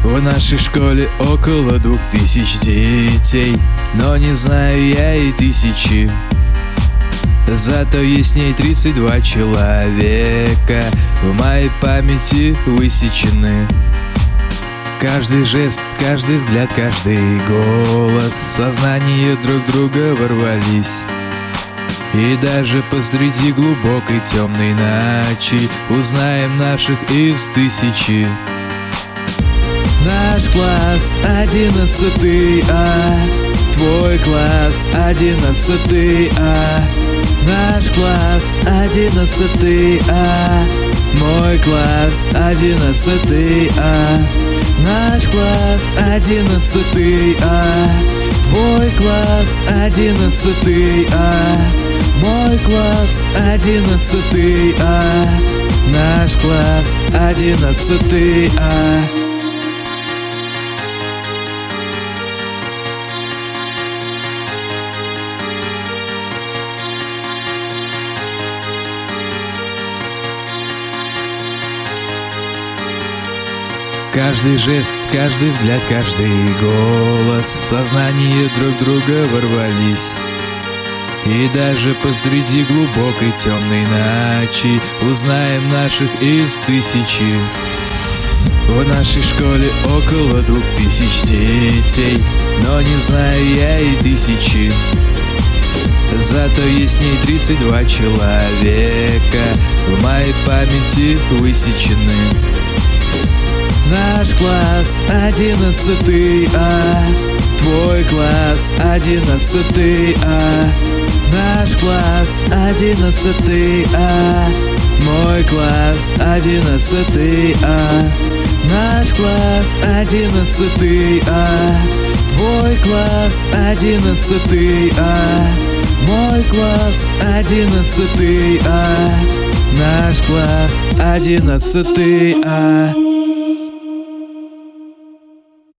В нашей школе около 2000 детей, но не знаю я и тысячи. Зато есть в ней 32 человека, в моей памяти высечены. Каждый жест, каждый взгляд, каждый голос в сознание друг друга ворвались. И даже посреди глубокой темной ночи узнаем наших из тысячи. Наш класс 11 А, твой класс 11 А. Наш класс 11 А, мой класс 11 А. Наш класс 11 А, твой класс 11 А. Мой класс 11 А. Наш класс 11 А. Каждый жест, каждый взгляд, каждый голос в сознание друг друга ворвались. И даже посреди глубокой темной ночи узнаем наших из тысячи. В нашей школе около 2000 детей, но не знаю я и тысячи. Зато есть в ней 32 человека, в моей памяти высечены. Наш класс 11 А, твой класс 11 А. Наш класс 11 А, мой класс 11 А. Наш класс 11 А, твой класс 11 А. Мой класс 11 А. Наш класс 11 А.